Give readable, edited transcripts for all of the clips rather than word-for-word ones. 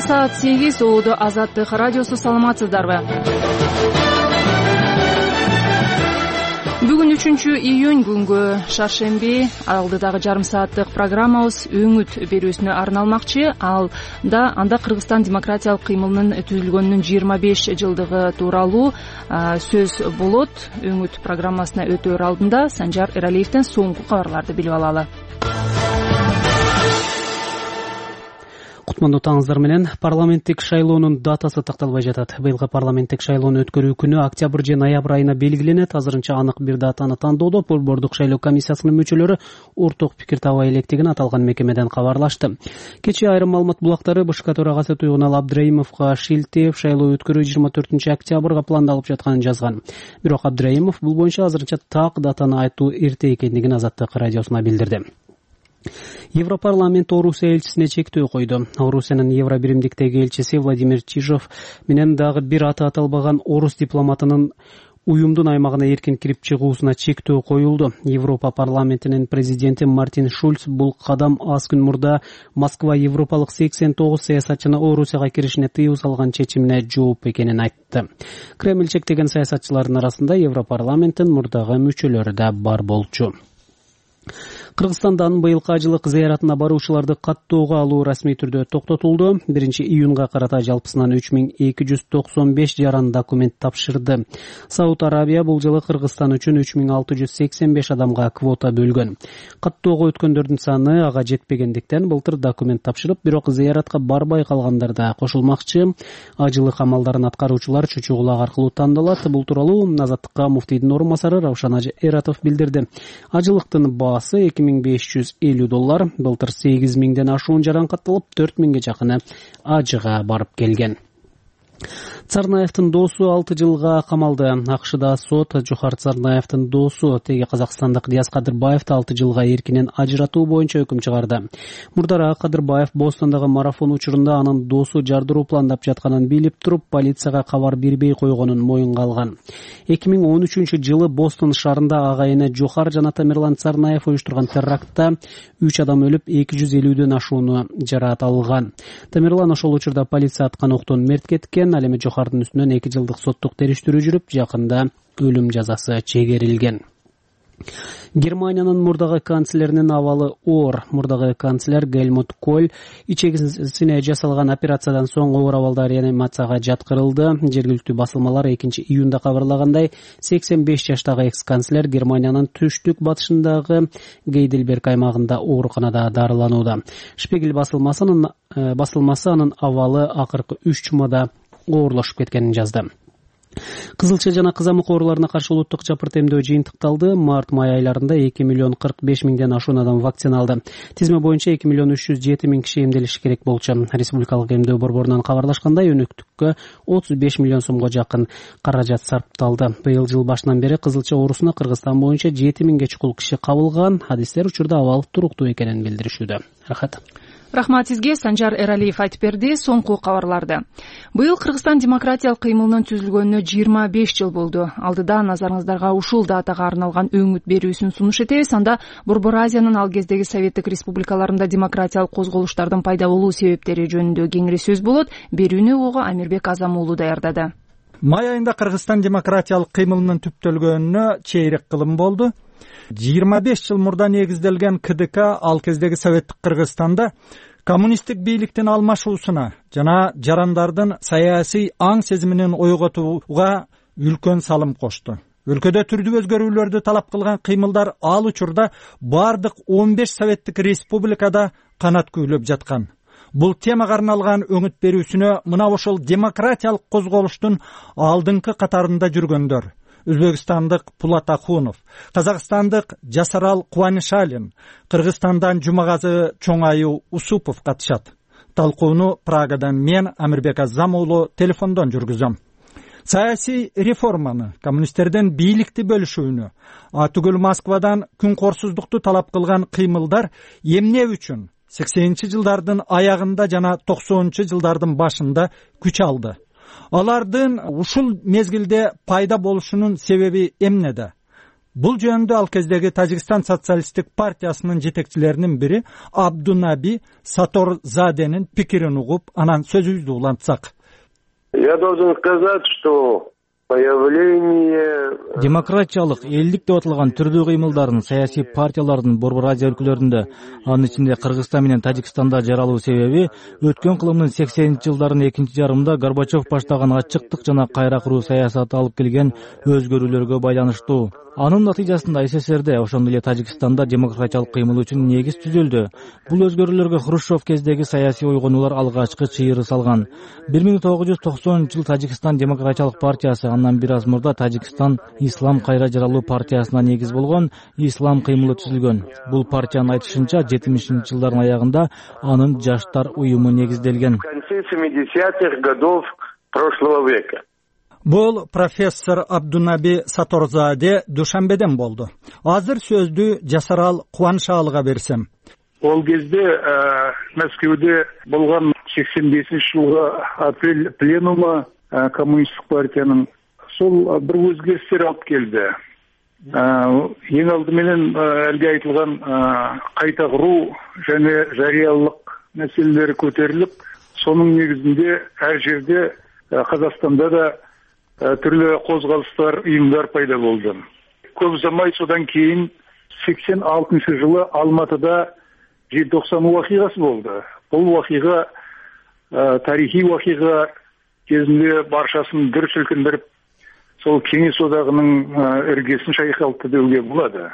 саат 8 ООД Азаттык радиосу. Саламатсыздарбы? Бүгүн 3-июнь күнгө шаршемби алдыдагы жарым сааттык программабыз өңүт берүүсүнө арналмакчы. Анда Кыргызстан демократиялык кыймылынын түзүлгөнүнүн 25 жылдыгы тууралуу сөз болот. Өңүт программасына өтөөр алдында Санжар Эралиевден соңку кабарларды билип алалы. Кутмандуу таңыздар менен. Парламенттик шайлоонун датасы такталбай жатат. Быйылкы парламенттик шайлоону өткөрүү күнү октябрь же ноябрь айына белгиленет. Азырынча анык бир датаны тандоодо Борбордук шайлоо комиссиясынын мүчөлөрү орток пикир табай электигин аталган мекемеден кабарлашты. Кечээ айрым маалымат булактары БШК төрагасы Туйгунал Абдраимовго шилтеп, шайлоо өткөрүү 24 октябрга пландалып жатканын жазган. Бирок Абдраимов бул боюнча азырынча так датаны айтуу эрте экендигин Азаттык радиосуна билдирди. Европарламент Орусия элчисине чектөө койду. Орусиянын Евро биримдиктеги элчиси Владимир Чижов менен дагы бир аты аталбаган орус дипломатынын уюмдун аймагына эркин кирип чыгуусуна чектөө коюлду. Европа парламентинин президенти Мартин Шульц бул кадам аз күн мурда Москва европалык 89 саясатчыны Орусияга киришине тыюу салган чечимине жооп экенин айтты. Кремль чектеген саясатчылардын арасында Европарламенттин мурдагы мүчөлөрү да бар болчу. Кыргызстандан быйылкы ажылык зыяратына баруучуларды каттоого алуу расмий түрдө токтотулду. 1-июнга карата жалпысынан 3295 жаран документ тапшырды. Сауд Арабия бул жылы Кыргызстан үчүн 3685 адамга квота бөлгөн. Каттоого өткөндөрдүн саны ага жетпегендиктен былтыр документ тапшырып, бирок зыяратка барбай калгандар да кошулмакчы. Ажылык амалдарын аткаруучулар чөчүү кулак аркылуу тандалат. Бул тууралуу Азаттыкка муфтийдин орун басары Раушан Эратов билдирди. Ажылыктын баасы $2550. Былтыр 8000ден ашуун жаран катталып, 4000ге жакыны ажыга барып келген. Царнаевдин доосу 6 жылга камалды. АКШда сот Жохар Царнаевдин доосу теги казакстандык Диас Кадырбаевди 6 жылга эркинен ажыратуу боюнча өкүм чыгарды. Мурдара Кадырбаев Бостондогу марафон учурунда анын доосу жардыруу пландап жатканын билип туруп, полицияга кабар бербей койгонун моюнга алган. 2013 жылы Бостон шаарында агайыны Жохар жана Тамерлан Царнаев уюштурган терактта 3 адам өлүп, 250ден ашууну жараат алган. Тамерлан ошол учурда полиция аткан октон мерт кеткен. Ал эми Жохардын үстүнөн 2 жылдык соттук териштирүү жүрүп, жакында өлүм жазасы чегерилген. Германиянын мурдагы канцлеринин абалы оор. Мурдагы канцлер Гельмут Коль ичегисине жасалган операциядан соң оор абалда реанимацияга жаткырылды. Жергиликтүү басылмалар 2-июнда кабарлагандай, 85 жаштагы экс-канцлер Германиянын түштүк батышындагы Гейдельберг аймагында ооруканада дарыланууда. Шпигель басылмасы анын абалы акыркы 3 жумада оорлошуп кеткенин жазды. Кызылча жана кызамык ооруларына каршы улуттук жапырт эмдөө жыйынтыкталды. Март-май айларында 2,45,000 ашуун адам вакциналды. Тизме боюнча 2,307,000 киши эмделиши керек болчу. Республикалык эмдөө борборунан кабарлашкандай, өнөктүккө 35 миллион сомго жакын каражат сарпталды. Быйыл жыл башынан бери кызылча оорусуна Кыргызстан боюнча 7000ге чукул киши кабылган. Адистер учурда абал туруктуу экенин билдиришүүдө. Рахмат сизге, Санжар Эралиев айтып берди. Соңку кабарларды. Быйыл Кыргызстан демократиялык кыймылынын түзүлгөнүнө 25 жыл болду. Алдыда назарыңыздарга ушул датага арналган өңүт берүүсүн сунуш этебиз. Анда Борбор Азиянын ал кездеги советтик республикаларында демократиялык козголуштардын пайда болуу себептери жөнүндө кеңири сөз болот. Берүүнү ого Амирбек Азам уулу даярдады. Май айында Кыргызстан демократиялык кыймылынын түптөлгөнүнө чейрек кылым болду. 25 жыл мурда негизделген КДК ал кездеги советтик Кыргызстанда коммунисттик бийликтин алмашуусуна жана жарандардын саясий аң сезиминин ойготууга үлкөн салым кошту. Өлкөдө түрдүү өзгөрүүлөрдү талап кылган кыймылдар ал учурда бардык 15 советтик республикада канат күйлөп жаткан. Бул темага арналган өңүт берүүсүнө мына ошол демократиялык козголуштун алдыңкы катарында жүргөндөр: Өзбекстандык Пулат Ахунов, Казакстандык Жасарал Кубанышалин, Кыргызстандан Жумагазы Чоңайуу Усупов катышат. Талкууну Прагадан мен, Амирбек Азам уулу, телефондон жүргүзөм. Саясий реформаны, коммунисттерден бийликти бөлүшүүнү, түгүл Москвадан күн корсуздукту талап кылган кыймылдар эмне үчүн 80-жылдардын аягында жана 90-жылдардын башында күч алды? Алардын ушул мезгилде пайда болушунун себеби эмнеде? Бул жөнүндө ал кездеги Тажикстан социалисттик партиясынын жетекчилеринин бири Абдунаби Саторзаденин пикирин угуп, анан сөзүбүздү улантсак. Я должен сказать, что демократиялык элдик деп аталган түрдүү кыймылдардын саясий партиялардын Борбор Азия өлкөлөрүндө, анын ичинде Кыргызстан менен Тажикстанда жаралуу себеби өткөн кылымдын 80-жылдардын экинчи жарымында Горбачев баштаган ачыктык жана кайра куруу саясаты алып келген өзгөрүүлөргө байланыштуу. Анын натыйжасында СССРде, ошондой эле Тажикстанда демократиялык кыймыл үчүн негиз түзүлдү. Бул өзгөрүүлөргө Хрущев кездеги саясий ойгонуулар алгачкы чыйыры салган. 1990-жыл Тажикстан демократиялык партиясы, андан бир аз мурда Тажикстан Ислам кайра жаралуу партиясына негиз болгон Ислам кыймылы түзүлгөн. Бул партиянын айтышынча 70-жылдардын аягында анын жаштар уюму негизделген. Бул профессор Абдунаби Саторзаде Душанбеден болду. Азыр сөздү Жасарал Кубанышалыга берсем. Ол кезде Мәскеуде болгон 85-жылғы апрель пленумы коммунисттик партиянын сол бир өзгерістер алып келди. Ең алды менен әлге айтылған кайта куруу және жарыялык мәселелери көтерилип, сонун негизинде әр жерде Қазақстанда да түрлі қозғалыстар, ұйымдар пайда болды. Көп ұзамай содан кейін 86 жылы Алматыда желтоқсан уақиғасы болды. Бұл уақиға тарихи уақиға, кезінде баршасын дүр сілкіндіріп, сол Кеңес одағының іргесін шайқалтты деуге болады.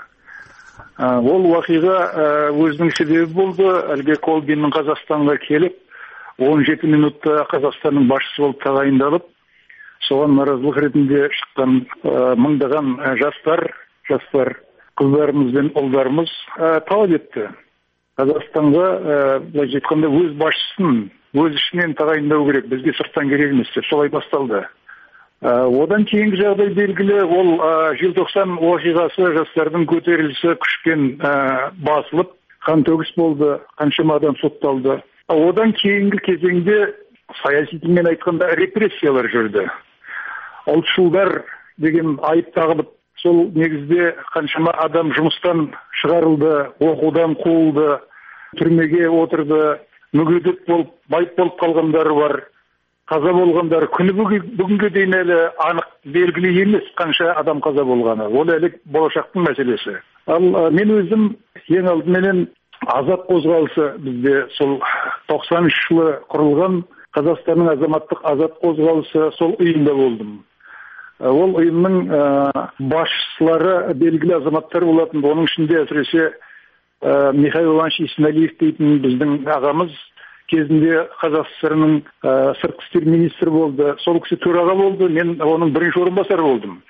Ол уақиға өзінің себебі болды. Әлгі Колбиннің Қазақстанға келіп, 17 минутта Қазақстанның басшысы болып тағайындалып, соған наразылық ретінде шыққан мыңдаған жастар, қыздарымыз бен ұлдарымыз талап етті. Қазақстанға былайша айтқанда өз басшысын өз ішінен тағайындау керек, бізге сырттан керек емес деп солай басталды. Одан кейінгі жағдай белгілі, ол желтоқсан уақиғасы, жастардың көтерілісі күшпен басылып, қан төгіс болды, қаншама адам сотталды. Одан кейінгі кезеңде саяси тілмен айтқанда репрессиялар жүрді. Ұлтшылдар деген айып тағылып, сол негізде қаншама адам жұмыстан шығарылды, оқудан қуылды, түрмеге отырды, мүгедек болып, байып болып қалғандары бар. Қаза болғандар күні бүгінге дейін әлі анық белгілі емес қанша адам қаза болғаны. Ол әлі болашақтың мәселесі. Ал мен өзім ең алдыменен азат қозғалысы, бізде сол 93 жылы құрылған Қазақстанның азаматтық азат қозғалысы, сол ұйымда болдым. Ол ұйымның басшылары белгілі азаматтар болатын. Оның ішінде әсіресе Михаил Иванович Исмаилов дейтін біздің ағамыз кезінде Қазақстанның сыртқы істер министрі болды. Сол кісі төраға болды, мен оның бірінші орынбасары болдым.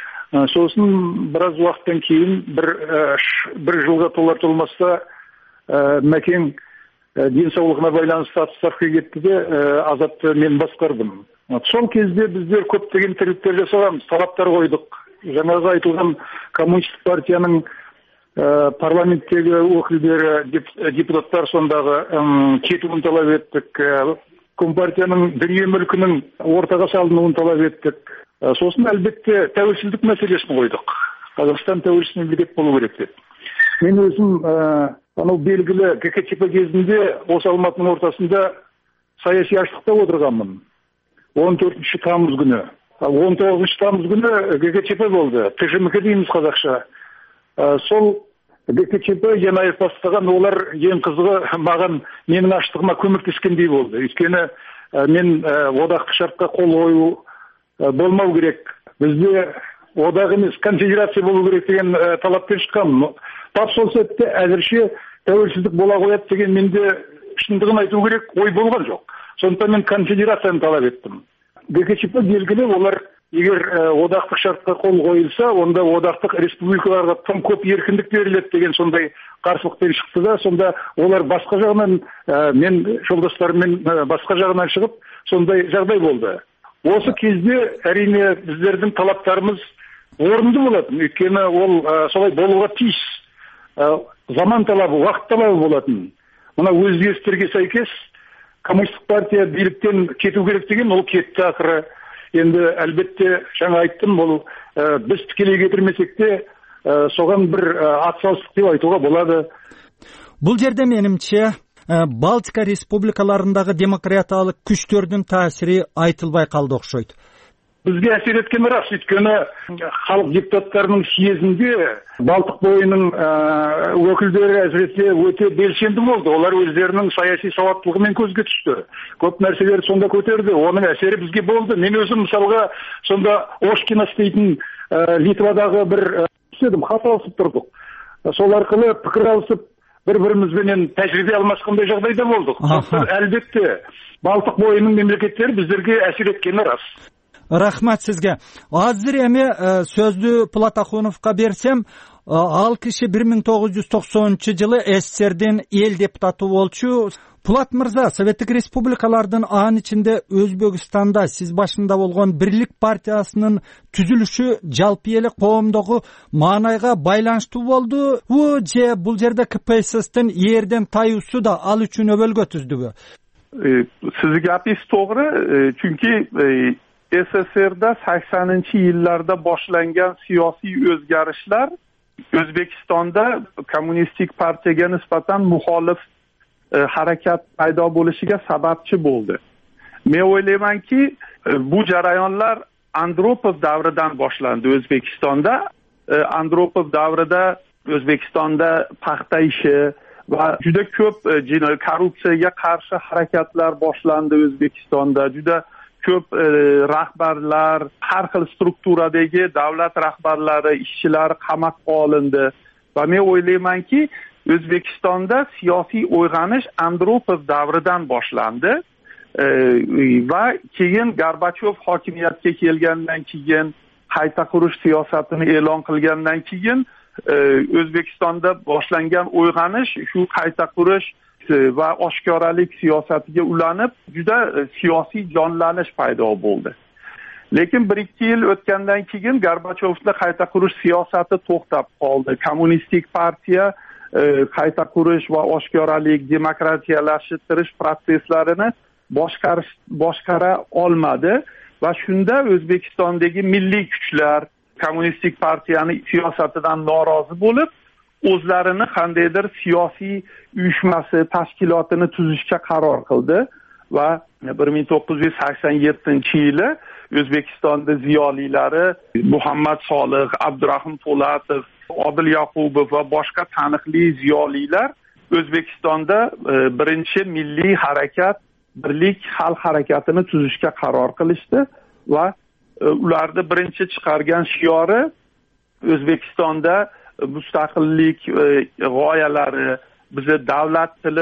Сосын біраз уақыттан кейін бір жылға толар-толмаста Мәкең денсаулығына байланысты отставкаға кетті де, азатты мен басқардым. Сол кезде біздер көптеген тірліктер жасағанбыз, талаптар қойдық. Жаңағы айтылған коммунистік партияның парламенттегі өкілдері, депутаттар сондағы кетуін талап еттік. Компартияның дүние мүлкінің ортаға салынуын талап еттік. Сосын әлбетте тәуелсіздік мәселесін қойдық. Қазақстан тәуелсіз мемлекет болу керек деп. Мен өзім анау белгілі ГКЧП кезінде осы Алматының ортасында саяси аштықта отырғанмын. 14 тамыз күні. 19 тамыз күні ГКЧП болды. ТЖМК дейміз қазақша. Сол ГКЧП Янаев бастаған, олар ең қызығы маған менің аштығыма көмектескендей болды. Өйткені мен одақтық шартқа қол қою болмау керек. Бізде одақ емес, конфедерация болу керек деген талаппен шыққанмын. Тап сол сәтте әзірше тәуелсіздік бола қояды деген менде шындығын айту керек ой болған жоқ. Сондықтан мен конфедерацияны талап еттім. ГКЧП белгілі, олар егер одақтық шартқа қол қойылса, онда одақтық республикаларға тым көп еркіндік беріледі деген сондай қарсылықпен шықты да, сонда олар басқа жағынан, мен жолдастарыммен басқа жағынан шығып, сондай жағдай болды. Осы кезде әрине біздердің талаптарымыз орынды болатын, өйткені ол солай болуға тиіс. Заман талабы, уақыт талабы болатын. Мына өзгерістерге сәйкес коммунистік партия биліктен кету керек деген, ол кетті ақыры. Енді әлбетте жаңа айттым, ол біз тікелей кетірмесек те соған бір атсалыстық деп айтуға болады. Бул жерде менимче Балтика республикаларындагы демократиялык күчтөрдүн таасири айтылбай калды окшойт. Бізге әсер еткен рас, өйткені халық депутаттарының съезінде Балтық бойының өкілдері әсіресе өте белсенді болды. Олар өздерінің саяси сауаттылығымен көзге түсті. Көп нәрселерді сонда көтерді. Оның әсері бізге болды. Мен өзім мысалға сонда Ошкинас дейтін Литвадағы бір хат алысып тұрдық. Сол арқылы пікір алысып, бір-бірімізбенен тәжірибе алмасқандай жағдайда болдық. Әлбетте, Балтық бойының мемлекеттері біздерге әсер еткені рас. Рахмат сизге. Азыр эми сөздү Платахуновго берсем, ал киши 1990-жылы СССРдин эл депутаты болчу. Пулат мырза, Советтик республикалардын анын ичинде Өзбекстанда сиз башында болгон Бирлик партиясынын түзүлүшү жалпы эле коомдогу маанайга байланыштуу болду. Же бул жерде КПССтин эрден таюусу да ал үчүн өбөлгө түздүбү? Siz gapingiz to'g'ri, chunki SSR'da 80-yillarda boshlangan siyosiy o'zgarishlar O'zbekistonda kommunistik partiyaga nisbatan muxolif harakat paydo bo'lishiga sababchi bo'ldi. Men o'ylaymanki, bu jarayonlar Andropov davridan boshlandi O'zbekistonda. Andropov davrida O'zbekistonda paxta ishi va juda ko'p korrupsiyaga qarshi harakatlar boshlandi O'zbekistonda. Juda ko'p rahbarlar, har xil strukturadagi davlat rahbarlari, ishchilar qamoqqa olindi. Va men o'ylaymanki, O'zbekistonda siyosiy uyg'onish Andropov davridan boshlandi va keyin Gorbachov hokimiyatga kelgandan keyin qayta qurish siyosatini e'lon qilgandan keyin O'zbekistonda boshlangan uyg'onish shu qayta qurish va oshkoralik siyosatiga ulanib, juda siyosiy jonlanish paydo bo'ldi. Lekin 1-2 yil o'tgandan keyin Gorbachovning qayta qurish siyosati to'xtab qoldi. Kommunistik partiya qayta qurish va oshkoralik, demokratiyalashtirish proseslarini boshqara olmadi va shunda O'zbekistondagi milliy kuchlar kommunistik partiyaning siyosatidan norozi bo'lib, o'zlarini qandaydir siyosiy uyushmasi, tashkilotini tuzishga qaror qildi va 1987-yili O'zbekistonda ziyolilari Muhammad Solih, Abdurahim Po'latov, Odil Yoqubov va boshqa taniqli ziyolilar O'zbekistonda birinchi milliy harakat, Birlik xalq harakatini tuzishga qaror qilishdi va ularni birinchi chiqargan shiori O'zbekistonda mustaqillik g'oyalari, bizi davlat tili,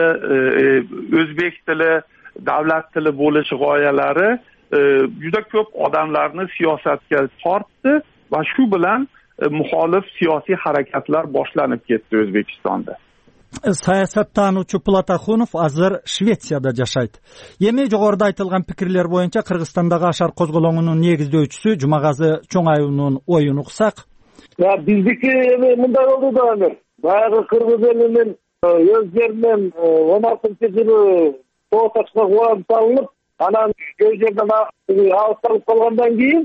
o'zbek tili, davlat tili bo'lish g'oyalari juda ko'p odamlarni siyosatga tortdi va shu bilan muxolif siyosiy harakatlar boshlanib ketdi O'zbekistonda. Siyosattanuvchi Plataxunov hozir Shvetsiyada yashaydi. Эми жогоруда айтылган пикирлер боюнча Кыргызстандагы ашар козголоңунун негиздөөчүсү Жумагазы Чоңаюунун оюн уксак. Биздики мындай болду да эмес. Баягы кыргыз элинин өздөрүнүн 16-жылы соотачка куам салынып, анан көй жерден алып калгандан кийин,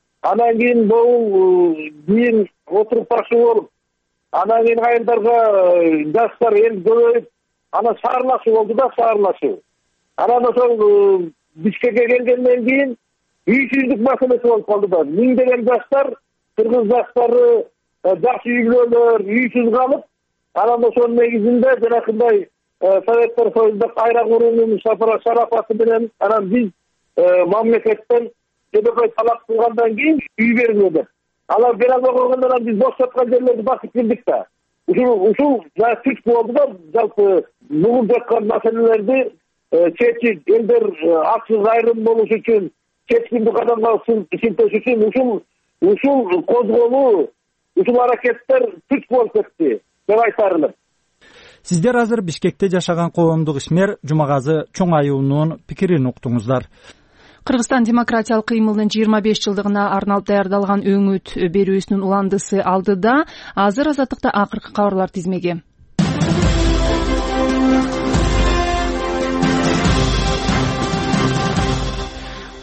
бул кийин отуруп башы болуп, анан кийин айылдарга жаштар эл көбөйүп, анан шаарлашуу болду да, шаарлашуу. Анан ошол Бишкекке келгенден кийин үйсүздүк маселеси болуп калды да. Миңдеген жаштар, кыргыз жаштары жакшы үйлөр, үйсүз калып, анан ошонун негизинде жанакындай Советтер Союзунда кайра куруунун шарапаты менен анан биз мамлекеттен көбөй талап кылгандан кийин үй берилди. Алар бере албай койгондон биз бош жаткан жерлерди басып кирдик да. Ушул түрк болду да, жалпы бугуп жаткан маселелерди чечип, элдер аксыз айрым болуш үчүн, чечкиндик адамга синтеш үчүн ушул козголуу, ушул аракеттер түрк болуп кетти деп айтарылат. Сиздер азыр Бишкекте жашаган коомдук ишмер Жумагазы Чоңаюунун пикирин уктуңуздар. Кыргызстан демократиялык кыймылдын 25 жылдыгына арналып даярдалган өңүт берүүсүнүн уландысы алдыда. Азыр Азаттыкта акыркы кабарлар тизмеги.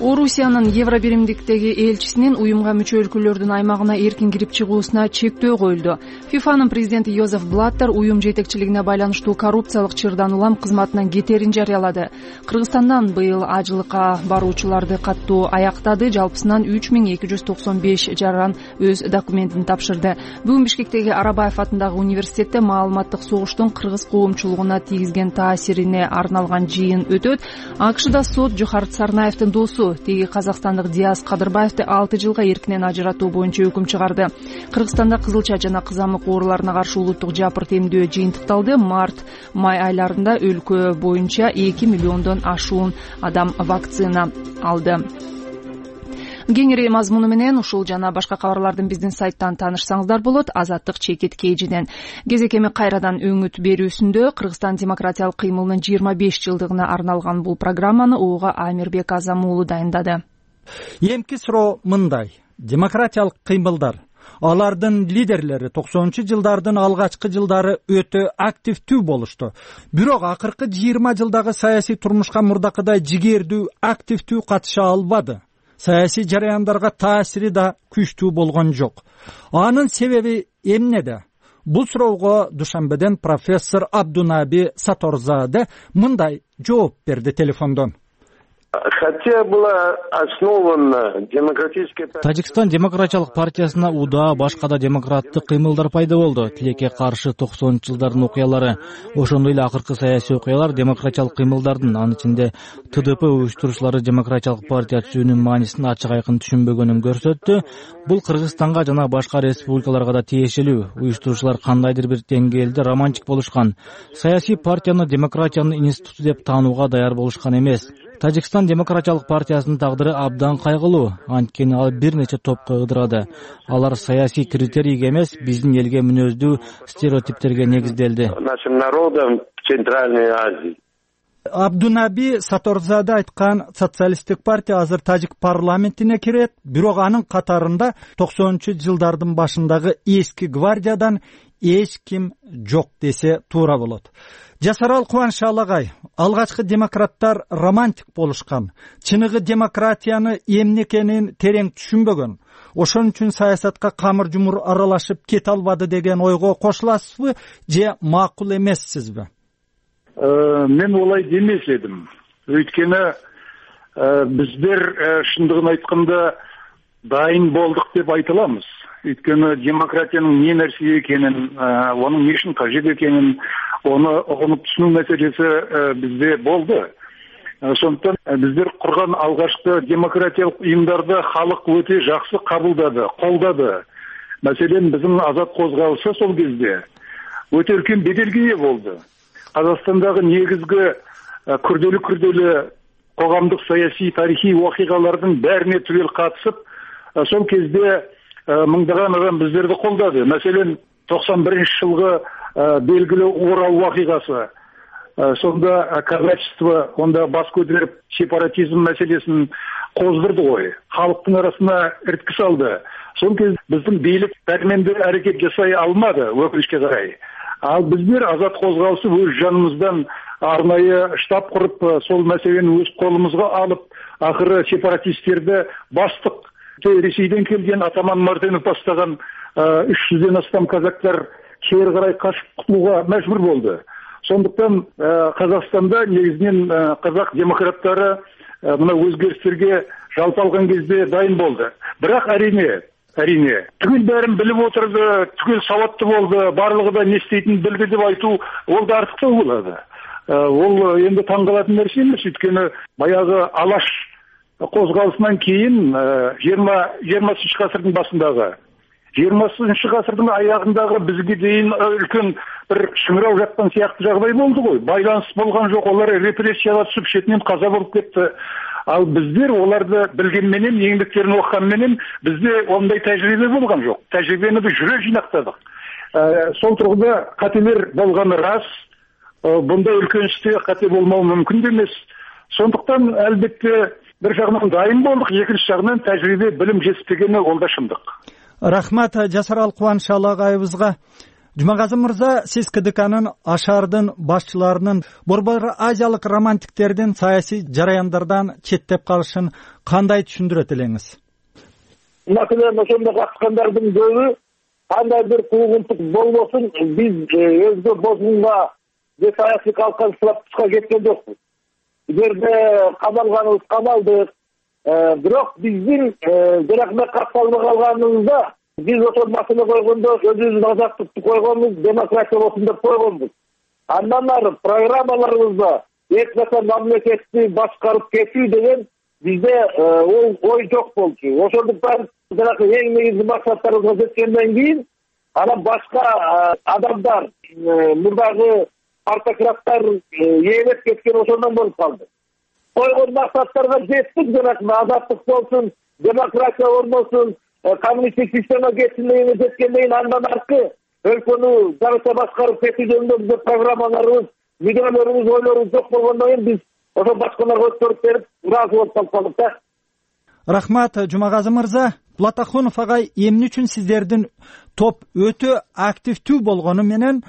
Орусиянын Евро биримдиктеги элчисинин уюмга мүчө өлкөлөрдүн аймагына эркин кирип чыгуусуна чектөө коюлду. ФИФАнын президенти Йозеф Блаттер уюм жетекчилигине байланыштуу коррупциялык чырдан улам кызматынан кетерин жарыялады. Кыргызстандан быйыл ажылыкка баруучуларды каттоо аяктады. Жалпысынан 3295 жаран өз документин тапшырды. Бүгүн Бишкектеги Арабаев атындагы университетте маалыматтык согуштун кыргыз коомчулугуна тийгизген таасирине арналган жыйын өтөт. АКШда сот Жохарт Сарнаевдин досу теги казакстандык Диас Кадырбаевди 6 жылга эркинен ажыратуу боюнча өкүм чыгарды. Кыргызстанда кызылча жана кызамык ооруларына каршы улуттук жапырт эмдөө жыйынтыкталды. Март-май айларында өлкө боюнча 2 миллиондон ашуун адам вакцина алды. Кеңири мазмуну менен ушул жана башка кабарлардын биздин сайттан таанышсаңыздар болот. Азаттык чекит KG'ден. Кезек эми кайрадан өңүт берүүсүндө Кыргызстан демократиялык кыймылынын 25 жылдыгына арналган бул программаны ого Амирбек Азам уулу дайындады. Эмки суроо мындай: демократиялык кыймылдар, алардын лидерлери 90-жылдардын алгачкы жылдары өтө активдүү болушту. Бирок акыркы 20 жылдагы саясий турмушка мурдакыдай жигердүү, активдүү катыша албады. Саясий жараяндарга таасири да күчтүү болгон жок. Анын себеби эмнеде? Бул суроого Душанбеден профессор Абдунаби Саторзаде мындай жооп берди телефондон. Хотя была основана демократическая... Тажикстан демократиялык партиясына УДА, башка да демократтык кыймылдар пайда болду. Тилекке каршы 90-жылдардын окуялары, ошондой эле акыркы саясий окуялар демократиялык кыймылдардын, анын ичинде ТДП уюштурушчулары демократиялык партия түзүүнүн маанисин ачык айкын түшүнбөгөнүн көрсөттү. Бул Кыргызстанга жана башка республикаларга да тиешелүү. Уюштурушчулар кандайдыр бир деңгээлде романтик болушкан. Саясий партияны демократиянын институту деп таанууга даяр болушкан эмес. Тажикстан демократиялык партиясынын тагдыры абдан кайгылуу. Анткени ал бир нече топко ыдырады. Алар саясий критерийге эмес, биздин элге мүнөздүү стереотиптерге негизделди. Нашим народом в Центральной Азии. Абдунаби Саторзаде айткан социалисттик партия азыр тажик парламентине кирет, бирок анын катарында 90-жылдардын башындагы эски гвардиядан эч ким жок десе туура болот. Жасарал Кубанышалы агай, алгачкы демократтар романтик болушкан, чыныгы демократияны эмне экенин терең түшүнбөгөн. Ошон үчүн саясатка камыр жумур аралашып кете албады деген ойго кошуласызбы же макул эмессизби? Мен олай демес едим. Өйткені биздер шындығын айтканда дайын болдық деп айта аламыз. Өйткені демократияның не нәрсе екенін, оның не үшін қажет екенін, оны ұғынып түсіну мәселесі бізде болды. Сондықтан біздер құрған алғашқы демократиялық ұйымдарды халық өте жақсы қабылдады, қолдады. Мәселен, біздің азат қозғалысы сол кезде өте үлкен беделге ие болды. Қазақстандағы негізгі күрделі қоғамдық саяси тарихи оқиғалардың бәріне түгел қатысып, сол кезде мыңдаған адам біздерді қолдады. Мәселен, 91 жылғы белгілі Орал оқиғасы. Сонда казачество, онда бас көтеріп сепаратизм мәселесін қоздырды ғой. Халықтың арасына іріткі салды. Сол кезде біздің билік дәрменді әрекет жасай алмады, өкінішке қарай. Ал біздер азат қозғалысы өз жанымыздан арнайы штаб құрып, сол мәселені өз қолымызға алып, ақыры сепаратистерді бастық. Ресейден келген Атаман Мартынов бастаған 300-ден астам казактар кері қарай қашып құтылуға мәжбүр болды. Сондықтан Қазақстанда негізінен қазақ демократтары мына өзгерістерге жалпы алған кезде дайын болды. Бірақ әрине, түгел бәрін біліп отырды, түгел сауатты болды, барлығы да не істейтінін білді деп айту, ол да артықтау болады. Ол енді таңғалатын нәрсе емес, өйткені баяғы алаш қозғалысынан кейін 20 ғасырдың басындағы, 20 ғасырдың аяғындағы бізге дейін үлкен бір шыңырау жатқан сияқты жағдай болды ғой. Байланыс болған жоқ, олар репрессияға түсіп шетінен қаза болып кетті. Ал біздер оларды білгенменен, еңбектерін оқығанменен бізде ондай тәжірибе болған жоқ. Тәжірибені біз жүре жинақтадық. Сол тұрғыда қателер болғаны рас, бұнда үлкен істе қате болмау мүмкін емес. Сондықтан әлбетте бір жағынан дайын болдық, екінші жағынан тәжірибе білім жетіспегені ол да шындық. Рахмат Жасарал Кубанышалы агайыбызга. Жумагазы мырза, сиз КДКнын ашардын башчыларынын борбор азиялык романтиктердин саясий жараяндардан четтеп калышын кандай түшүндүрөт элеңиз? Masalan, ошондой каткандардын көбү кандай бир куугунтук болбосун, биз өзгө бозунга же саясий калканчылыкка кеткен жокпуз. Жерде камалганыбыз камалдык. Бирок биздин жаракмак катталбай калганыбызда биз ошол маселе койгондо өзүбүздүн азаттыкты койгонбуз, демократия болсун деп койгонбуз. Андан ары программаларыбызда эч качан мамлекетти башкарып кетүү деген бизде ол ой жок болчу. Ошондуктан жанагы эң негизги максаттарыбызга жеткенден кийин анан башка адамдар, мурдагы автократтар ээлеп кеткен ошондон болуп калды. Койгон максаттарга жеттик, жанагы азаттык болсун, демократия орносун, коммунисттик система кетсин дегенге жеткенден кийин андан аркы өлкөнү жарыша башкарып кетүү жөнүндө бизде программаларыбыз, мүдөлөрүбүз, ойлорубуз жок болгондон кийин биз ошо башкаларга өткөрүп берип, ыраазы болуп калдык да. Рахмат, Жумагазы мырза. Платахонов агай, эмне үчүн сиздердин топ өтө активдүү болгону менен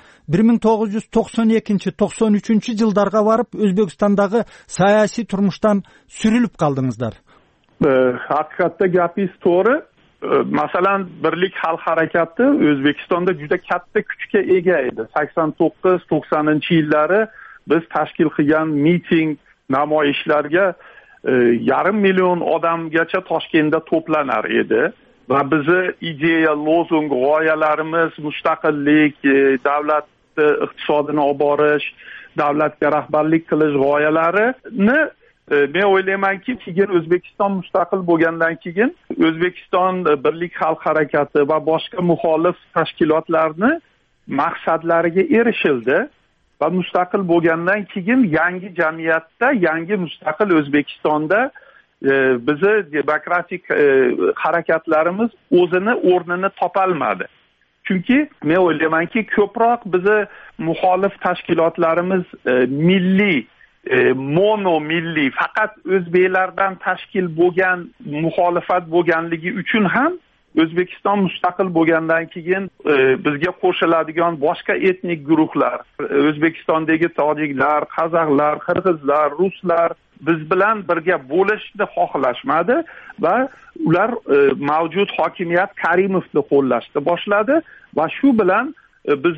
1992-93 жылдарга барып Өзбекстандагы саясий турмуштан сүрүлүп калдыңыздар? Haqiqatda gapingiz to'g'ri. Masalan, Birlik xalq harakati O'zbekistonda juda katta kuchga ega edi. 89-90-yillari biz tashkil qilgan miting, namoyishlarga 500 million odamgacha Toshkentda to'planar edi va bizni ideya, lozung, g'oyalarimiz mustaqillik, davlat iqtisodini olib borish, davlatga rahbarlik qilish g'oyalarini men o'ylaymanki, keyin O'zbekiston mustaqil bo'lgandan keyin O'zbekiston Birlik xalq harakati va boshqa muxolif tashkilotlarni maqsadlariga erishildi. Va mustaqil bo'lgandan keyin yangi jamiyatda, yangi mustaqil O'zbekistonda bizi demokratik harakatlarimiz o'zini o'rnini topolmadi. Chunki men o'ylaymanki, ko'proq bizi muxolif tashkilotlarimiz milliy, mono milliy, faqat o'zbeklardan tashkil bo'lgan muxolifat bo'lganligi uchun ham O'zbekiston mustaqil bo'lgandan keyin bizga qo'shiladigan boshqa etnik guruhlar, O'zbekistondagi tojiklar, qozoqlar, qirg'izlar, ruslar biz bilan birga bo'lishni xohlashmadi va ular mavjud hokimiyat Karimovni qo'llashni boshladi va shu bilan biz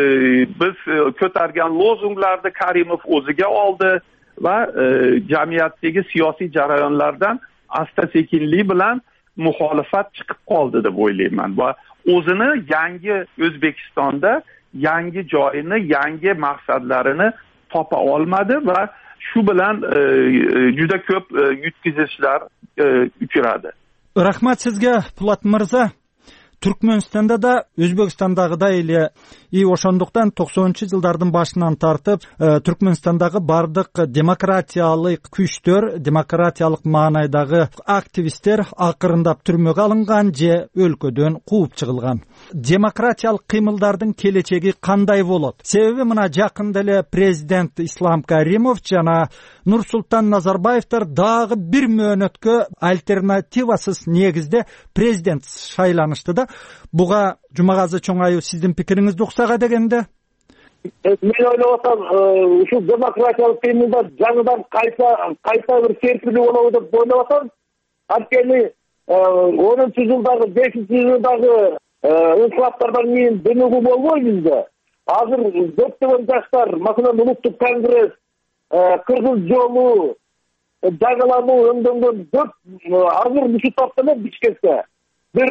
ko'targan lozunglarni Karimov o'ziga oldi va jamiyatdagi siyosiy jarayonlardan asta-sekinlik bilan muxolifat chiqib qoldi deb o'ylayman va o'zini yangi O'zbekistonda yangi joyini, yangi maqsadlarini topa olmadi va shu bilan juda ko'p yutkizishlar uchradi. Rahmat sizga, Pulat mirza. Түркмөнстанда да Өзбекстандагыдай эле ошондуктан 90-жылдардын башынан тартып Түркмөнстандагы бардык демократиялык күчтөр, демократиялык маанайдагы активисттер акырындап түрмөгө алынган же өлкөдөн кууп чыгылган. Демократиялык кыймылдардын келечеги кандай болот? Себеби мына жакында эле президент Ислам Каримов жана Нурсултан Назарбаевтер дагы бир мөөнөткө альтернативасыз негизде президент шайланышты да. Буга Жумагазы Чоңаев сиздин пикириңизди уксага дегенде? Мен ойлоп атам, ушу демократиялык кыймылда жаңыдан кайта бир серпилүү болобу деп ойлоп атам. Анткени 10-жылдагы, 5-жылдагы инкылаптардан кийин дөнөгүү болбой бизде. Азыр көптөгөн жаштар, маселен Улуттук конгресс, Кыргыз жолу, жаңылануу өңдөнгөн көп азыр ушу топто эле Бишкекте бир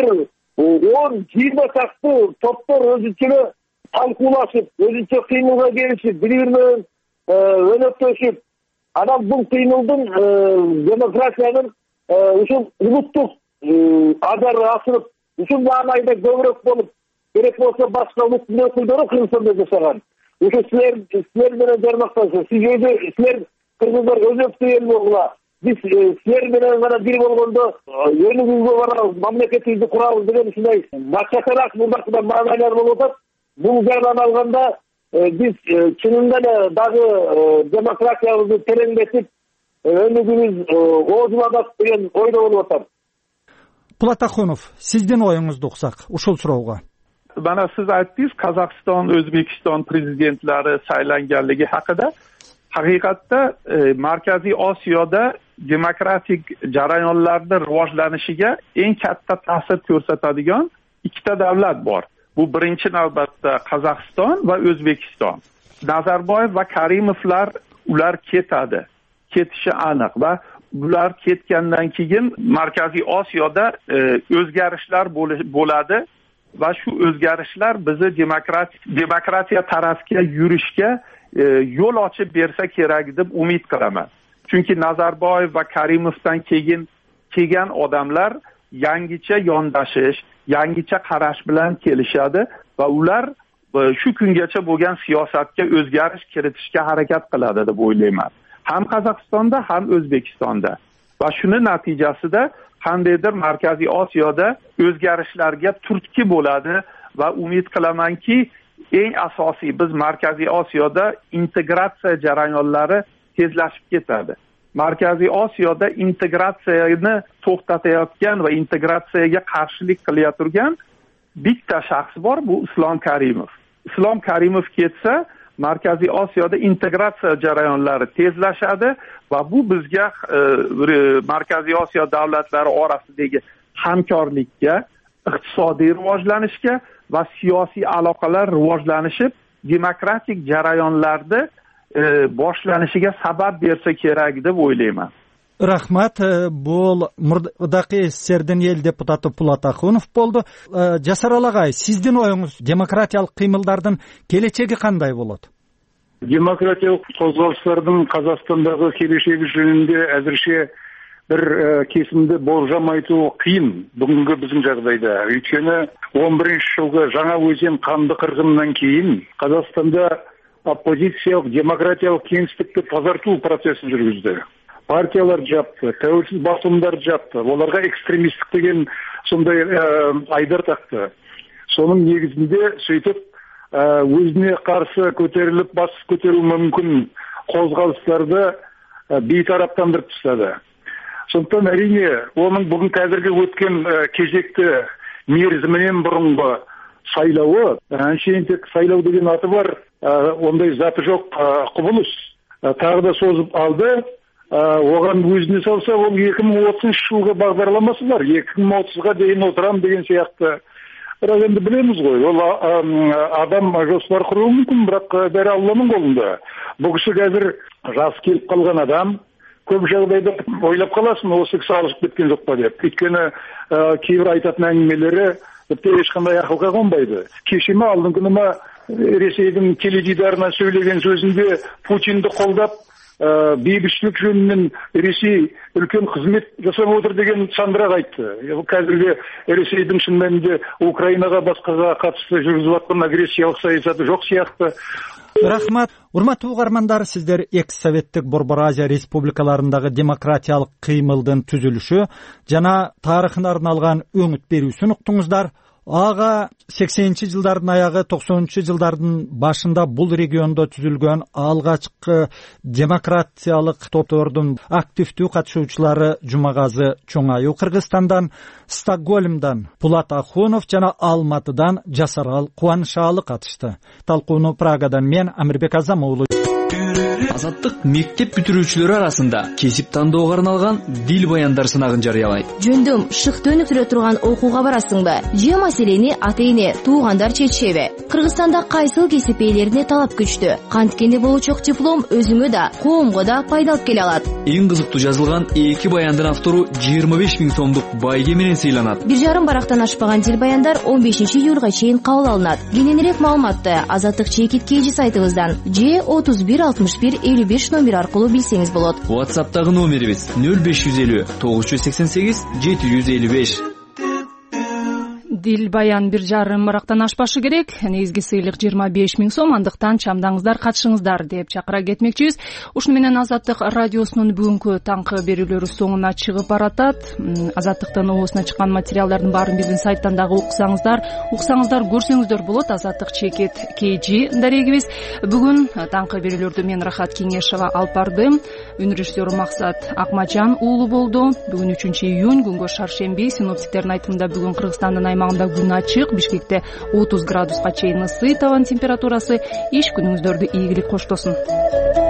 10-20 чакты топтор өзүнчө талкуулашып, өзүнчө кыймылга келишип, бири-бири менен өнөктөшүп, анан бул кыймылдын демократиянын ушул улуттук ажары ашырып, ушул маанайда көбүрөөк болуп, керек болсо башка улуттун өкүлдөрү Кыргызстанда жашаган. Ушу силер менен жармакташып, силер кыргыздар өзөктүү эл болгула. Биз силер менен гана бир болгондо өнүгүүгө барабыз, мамлекетибизди курабыз деген ушундай башкачараак мурдакыдан маанайлар болуп атат. Бул жагынан алганда биз чынында эле дагы демократиябызды тереңдетип, өнүгүүбүз оозуланат деген ойдо болуп атам. Платахонов, сиздин оюңузду уксак ушул суроого. mana siz aytdingiz Qozog'iston, O'zbekiston prezidentlari saylanganligi haqida. Haqiqatda Markaziy Osiyoda demokratik jarayonlarning rivojlanishiga eng katta ta'sir ko'rsatadigan ikkita davlat bor. Bu birinchi navbatda Qozog'iston va O'zbekiston. Nazarboyev va Karimovlar ular ketadi. Ketishi aniq va bular ketgandan keyin Markaziy Osiyoda o'zgarishlar bo'ladi va shu o'zgarishlar bizni demokratiya tarafiga yurishga yo'l ochib bersa kerak deb umid qilaman. Chunki Nazarboyev va Karimovdan keyin kelgan odamlar yangicha yondashish, yangicha qarash bilan kelishadi va ular shu kungacha bo'lgan siyosatga o'zgarish kiritishga harakat qiladi deb o'ylayman. Ham Qozog'istonda, ham O'zbekistonda. Va shuni natijasida qandaydir Markaziy Osiyoda o'zgarishlarga turtki bo'ladi va umid qilamanki, eng asosiy biz Markaziy Osiyoda integratsiya jarayonlari tezlashib ketadi. Markaziy Osiyoda integratsiyani to'xtatayotgan va integratsiyaga qarshilik qilayotgan bitta shaxs bor, bu Islom Karimov. Islom Karimov ketsa, Markaziy Osiyoda integratsiya jarayonlari tezlashadi va bu bizga Markaziy Osiyo davlatlari orasidagi hamkorlikka, iqtisodiy rivojlanishga va siyosiy aloqalar rivojlanishib, demokratik jarayonlarda boshlanishiga sabab bersa kerak deb o'ylayman. Rahmat. Bu murdaqi SSR'dan ел депутаты Пулат Ахунов bo'ldi. Жасар Алагай, sizdin oyunuz demokratiyalik qiymallardan kelечеги qanday bo'ladi? Demokratiyалық қозғалыстардың Қазақстандағы келешегі жөнінде әзірше бір кесімді болжам айту қиын бүгінгі біздің жағдайда. Өйткені 11 жылғы жаңа өзен қанды қырғынынан кейін Қазақстанда оппозициялық демократиялық кеңістікті тазарту процесін жүргізді. Партиялар жапты, тәуелсіз басылымдар жапты, оларға экстремистік деген сондай айдар тақты. Соның негізінде сөйтіп өзіне қарсы көтеріліп, бас көтеру мүмкін қозғалыстарды бейтараптандырып тастады. Сондықтан әрине оның бүгін қазіргі өткен кезекті мерзімінен бұрынғы сайлауы, әншейін тек сайлау деген аты бар, ондай заты жоқ құбылыс. Тағы да созып алды. Оған өзіне салса, ол 2030 жылғы бағдарламасы бар. 2030-ға дейін отырам деген сияқты. Бірақ енді білеміз ғой, ол адам жоспар құруы мүмкін, бірақ бәрі Алланың қолында. Бұл кісі қазір жас келіп қалған адам, көп жағдайда ойлап қаласың, осы кісі алысып кеткен жоқ па деп. Өйткені кейбір айтатын әңгімелері тіпті ешқандай ақылға қонбайды. Кеше ме алдыңғы күні ме Ресейдің теледидарына сөйлеген сөзінде Путинді қолдап бейбітшілік жөнінен Ресей үлкен қызмет жасап отыр деген сандырақ айтты. Қазіргі Ресейдің шын мәнінде Украинаға басқаға қатысты жүргізіп жатқан агрессиялық саясаты жоқ сияқты. Рахмат. Урматтуу угармандар, сиздер экс-советтик Борбор Азия республикаларындагы демократиялык кыймылдын түзүлүшү жана тарыхына арналган өңүт берүүсүн уктуңуздар. Ага 80-жылдардын аягы 90-жылдардын башында бул региондо түзүлгөн алгачкы демократиялык топтордун активдүү катышуучулары Жумагазы Чоңаю Кыргызстандан, Стокгольмдан Пулат Ахунов жана Алматыдан Жасарал Кубанышалы катышты. Талкууну Прагадан мен Амирбек Азам уулу. Азаттык мектеп бүтүрүүчүлөрү арасында кесип тандоого арналган дил баяндар сынагын жарыялайт. Жөндөм шыкты өнүктүрө турган окууга барасыңбы? Же маселени ата-эне, туугандар чечишеби? Кыргызстанда кайсыл кесип ээлерине талап күчтүү? Канткени болочок диплом өзүңө да, коомго да пайда алып келе алат. Эң кызыктуу жазылган 2 баяндын автору 25 000 сомдук байге менен сыйланат. 1,5 барактан ашпаган дил баяндар 15 июлга чейин кабыл алынат. Кененирээк маалыматты Азаттык чекит сайтыбыздан же 31 61 55 номер аркылуу билсеңиз болот. WhatsApp'тагы номерибиз 0550 988 755. Дил баян 1,5 барактан ашпашы керек. Негизги сыйлык 25 000 сом, андыктан чамдаңыздар, катышыңыздар деп чакыра кетмекчибиз. Ушуну менен Азаттык радиосунун бүгүнкү таңкы берүүлөрү соңуна чыгып баратат. Азаттыктын оосуна чыккан материалдардын баарын биздин сайттан дагы уксаңыздар, көрсөңүздөр болот. Азаттык чекит KG дарегибиз. Бүгүн таңкы берүүлөрдү мен Рахат Кеңешова алып бардым. Үн режиссеру Максат Акмажан уулу болду. Бүгүн 3 июнь, күнгө шаршемби. Синоптиктердин айтымында бүгүн Кыргызстандын аймагында аймагында күн ачык, Бишкекте 30 градуска чейин ысый табан температурасы. Иш күнүңүздөрдү ийгилик коштосун.